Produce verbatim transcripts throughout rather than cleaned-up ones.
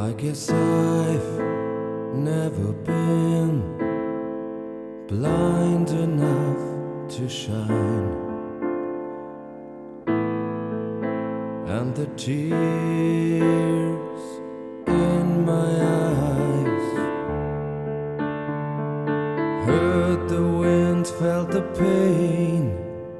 I guess I've never been blind enough to shine, and the tears in my eyes heard the wind, felt the pain.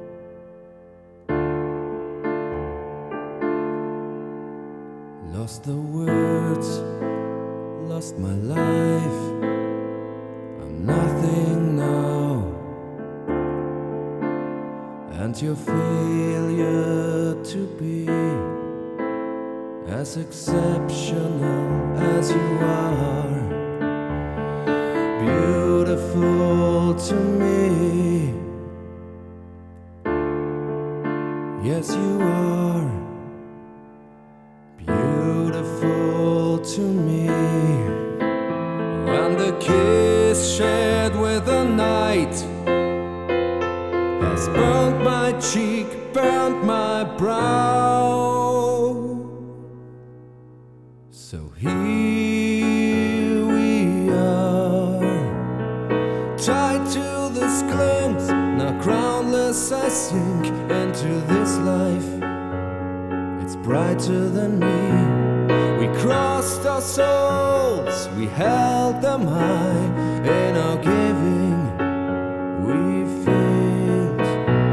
Lost the words, lost my life. I'm nothing now, and your failure to be as exceptional as you are, beautiful to me. Yes, you are beautiful to me. And the kiss shared with the night has burnt my cheek, burnt my brow. So here we are, tied to this glimpse. Now groundless I sink into this life. It's brighter than me. We crossed our souls, we held them high. In our giving, we failed.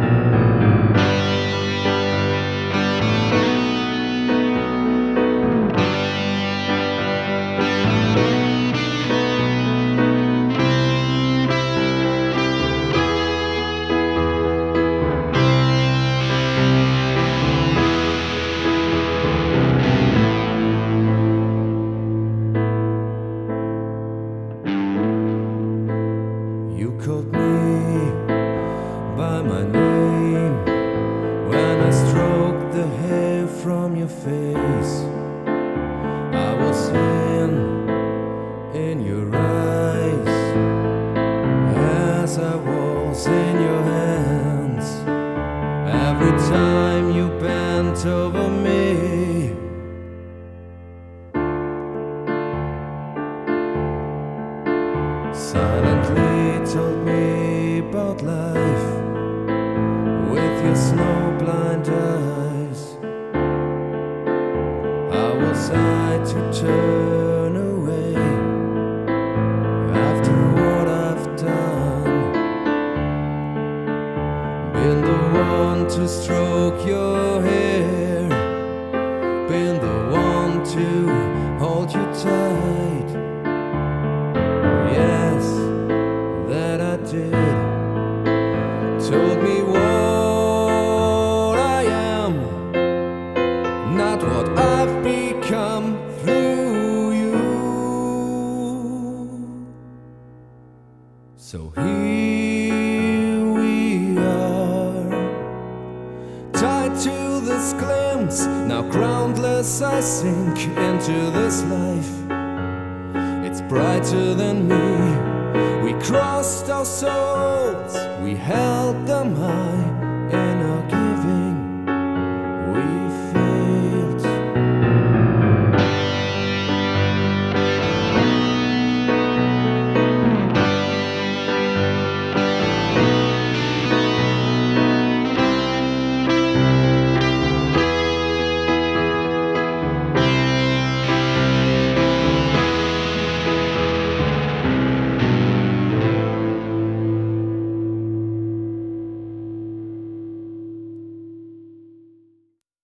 You called me by my name when I stroked the hair from your face. I was in, in your eyes as I was in your hands. Every time you bent over me, silently told me about life with your snow-blind eyes. How was I to turn away after what I've done? Been the one to stroke your hair, been the one to hold you tight. Yes, that I did. Told me what I am, not what I've become through you. So here we are, tied to this glimpse. Now groundless I sink into this life. It's brighter than me. We crossed our souls, we held them high.